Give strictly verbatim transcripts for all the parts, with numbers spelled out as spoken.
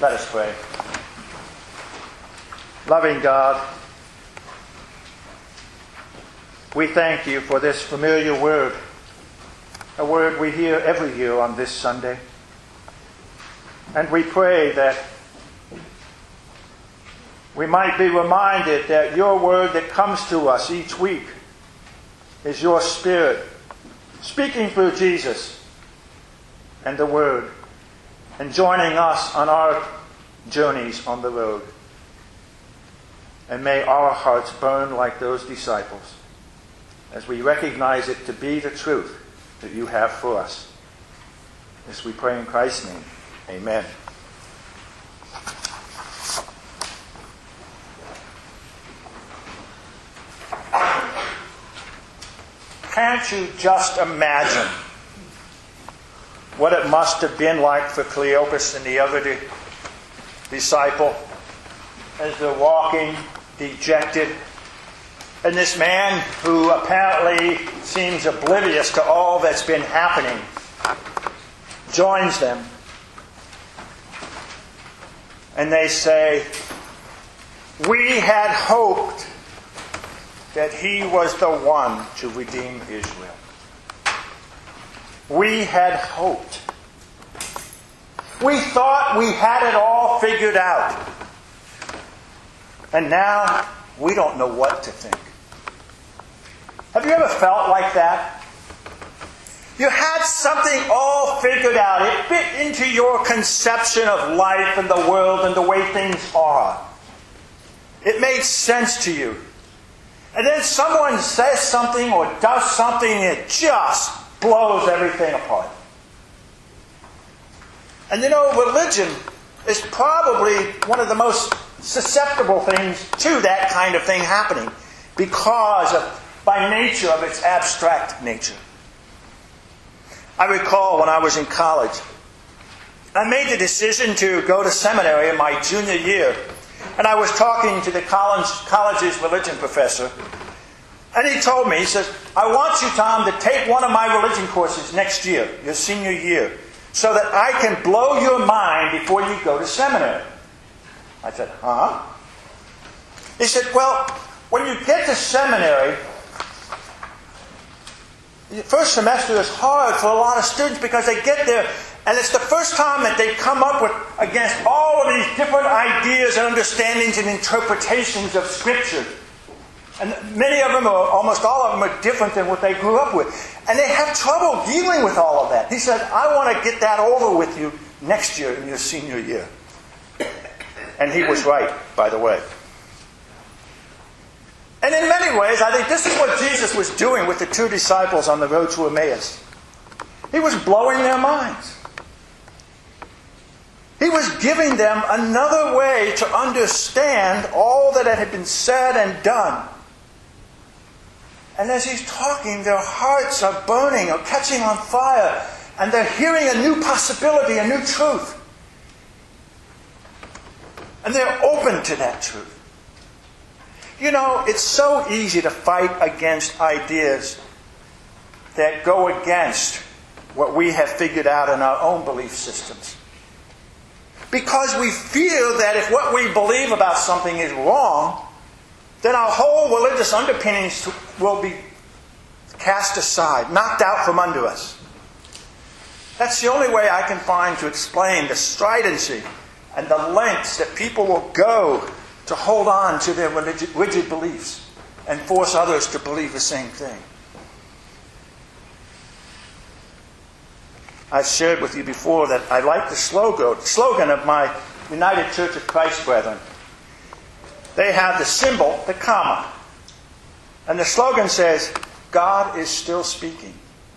Let us pray. Loving God, we thank you for this familiar word, a word we hear every year on this Sunday. And we pray that we might be reminded that your word that comes to us each week is your Spirit speaking through Jesus and the Word and joining us on our journeys on the road. And may our hearts burn like those disciples as we recognize it to be the truth that you have for us. This we pray in Christ's name. Amen. Can't you just imagine what it must have been like for Cleopas and the other di- disciple as they're walking dejected, and this man who apparently seems oblivious to all that's been happening joins them, and they say, "We had hoped that he was the one to redeem Israel. We had hoped. We thought we had it all figured out. And now we don't know what to think." Have you ever felt like that? You had something all figured out. It fit into your conception of life and the world and the way things are. It made sense to you. And then someone says something or does something and it just blows everything apart. And you know, religion is probably one of the most susceptible things to that kind of thing happening because of, by nature of its abstract nature. I recall when I was in college, I made the decision to go to seminary in my junior year. And I was talking to the college, college's religion professor. And he told me, he says, "I want you, Tom, to take one of my religion courses next year, your senior year, so that I can blow your mind before you go to seminary." I said, "Huh?" He said, "Well, when you get to seminary, the first semester is hard for a lot of students because they get there and it's the first time that they come up with against all of these different ideas and understandings and interpretations of Scripture. And many of them, are, almost all of them, are different than what they grew up with. And they have trouble dealing with all of that." He said, "I want to get that over with you next year in your senior year." And he was right, by the way. And in many ways, I think this is what Jesus was doing with the two disciples on the road to Emmaus. He was blowing their minds. He was giving them another way to understand all that had been said and done. And as he's talking, their hearts are burning or catching on fire. And they're hearing a new possibility, a new truth. And they're open to that truth. You know, it's so easy to fight against ideas that go against what we have figured out in our own belief systems. Because we feel that if what we believe about something is wrong, then our whole religious underpinnings will be cast aside, knocked out from under us. That's the only way I can find to explain the stridency and the lengths that people will go to hold on to their rigid, rigid beliefs and force others to believe the same thing. I've shared with you before that I like the slogan, slogan of my United Church of Christ Brethren. They have the symbol, the comma. And the slogan says, "God is still speaking."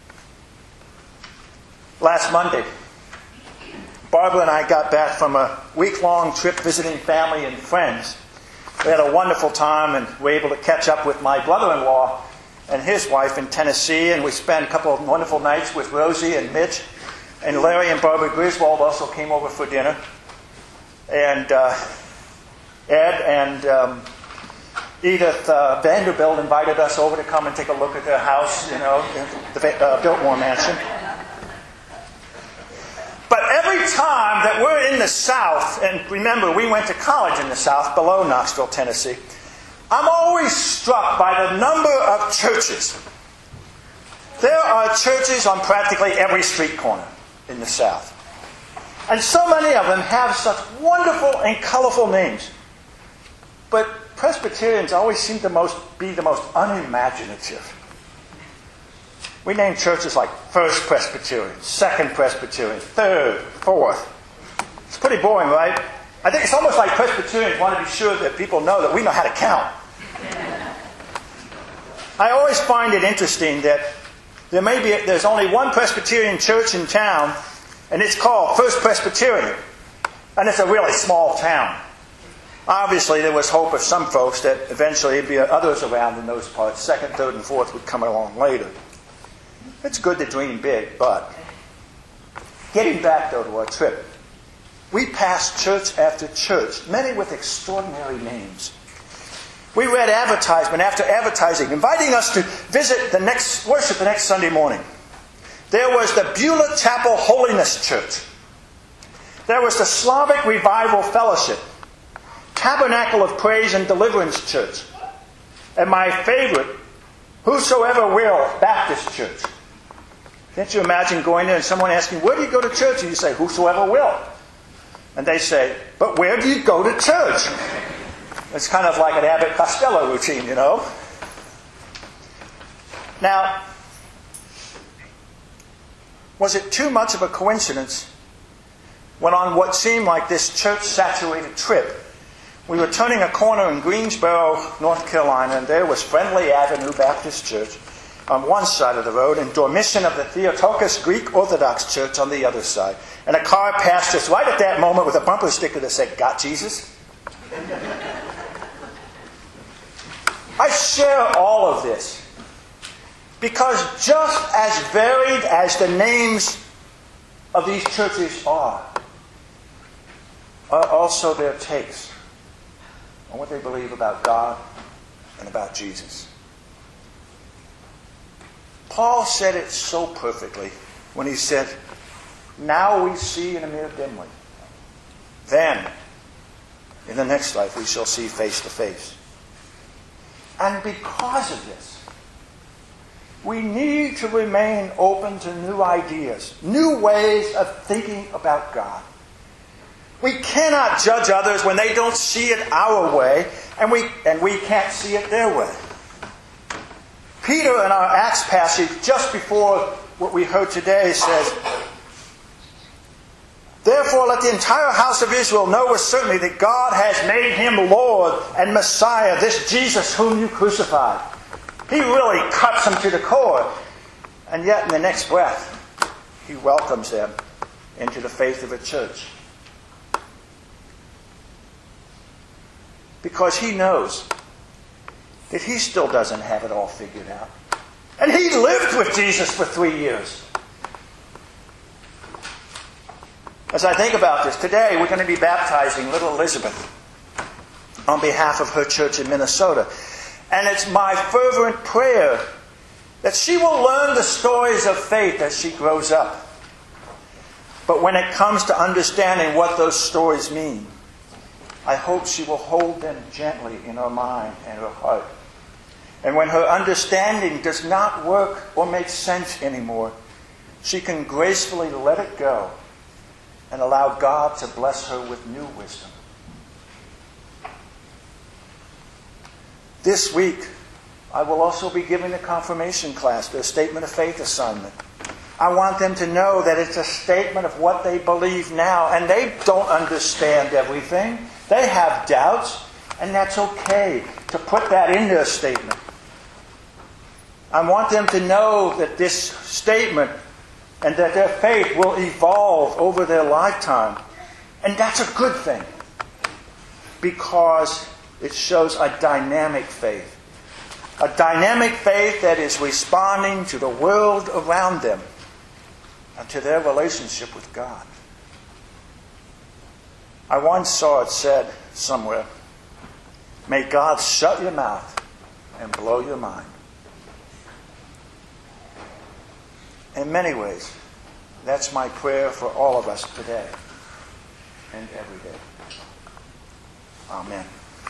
Last Monday, Barbara and I got back from a week-long trip visiting family and friends. We had a wonderful time and were able to catch up with my brother-in-law and his wife in Tennessee. And we spent a couple of wonderful nights with Rosie and Mitch. And Larry and Barbara Griswold also came over for dinner. And uh, Ed and um, Edith uh, Vanderbilt invited us over to come and take a look at their house, you know, the uh, Biltmore Mansion. But every every time that we're in the South, and remember, we went to college in the South, below Knoxville, Tennessee, I'm always struck by the number of churches. There are churches on practically every street corner in the South. And so many of them have such wonderful and colorful names. But Presbyterians always seem to most, be the most unimaginative. We name churches like First Presbyterian, Second Presbyterian, Third, Fourth. It's pretty boring, right? I think it's almost like Presbyterians want to be sure that people know that we know how to count. I always find it interesting that there may be there's only one Presbyterian church in town, and it's called First Presbyterian, and it's a really small town. Obviously, there was hope of some folks that eventually there'd be others around in those parts. Second, third, and fourth would come along later. It's good to dream big, but getting back, though, to our trip, we passed church after church, many with extraordinary names. We read advertisement after advertising, inviting us to visit the next worship the next Sunday morning. There was the Beulah Chapel Holiness Church. There was the Slavic Revival Fellowship, Tabernacle of Praise and Deliverance Church, and my favorite, Whosoever Will Baptist Church. Can't you imagine going there and someone asking, where do you go to church? And you say, whosoever will. And they say, but where do you go to church? It's kind of like an Abbott Costello routine, you know. Now, was it too much of a coincidence when on what seemed like this church-saturated trip, we were turning a corner in Greensboro, North Carolina, and there was Friendly Avenue Baptist Church on one side of the road and Dormition of the Theotokos Greek Orthodox Church on the other side. And a car passed us right at that moment with a bumper sticker that said, "Got Jesus?" I share all of this because just as varied as the names of these churches are, are also their takes on what they believe about God and about Jesus. Paul said it so perfectly when he said, now we see in a mirror dimly. Then, in the next life, we shall see face to face. And because of this, we need to remain open to new ideas, new ways of thinking about God. We cannot judge others when they don't see it our way, and we, and we can't see it their way. Peter, in our Acts passage, just before what we heard today, says, therefore let the entire house of Israel know with certainty that God has made him Lord and Messiah, this Jesus whom you crucified. He really cuts them to the core. And yet in the next breath, he welcomes them into the faith of a church. Because he knows that he still doesn't have it all figured out. And he lived with Jesus for three years. As I think about this, today we're going to be baptizing little Elizabeth on behalf of her church in Minnesota. And it's my fervent prayer that she will learn the stories of faith as she grows up. But when it comes to understanding what those stories mean, I hope she will hold them gently in her mind and her heart. And when her understanding does not work or make sense anymore, she can gracefully let it go and allow God to bless her with new wisdom. This week, I will also be giving the confirmation class their statement of faith assignment. I want them to know that it's a statement of what they believe now, and they don't understand everything. They have doubts, and that's okay to put that in their statement. I want them to know that this statement and that their faith will evolve over their lifetime. And that's a good thing, because it shows a dynamic faith. A dynamic faith that is responding to the world around them and to their relationship with God. I once saw it said somewhere, may God shut your mouth and blow your mind. In many ways, That's my prayer for all of us today and every day. Amen.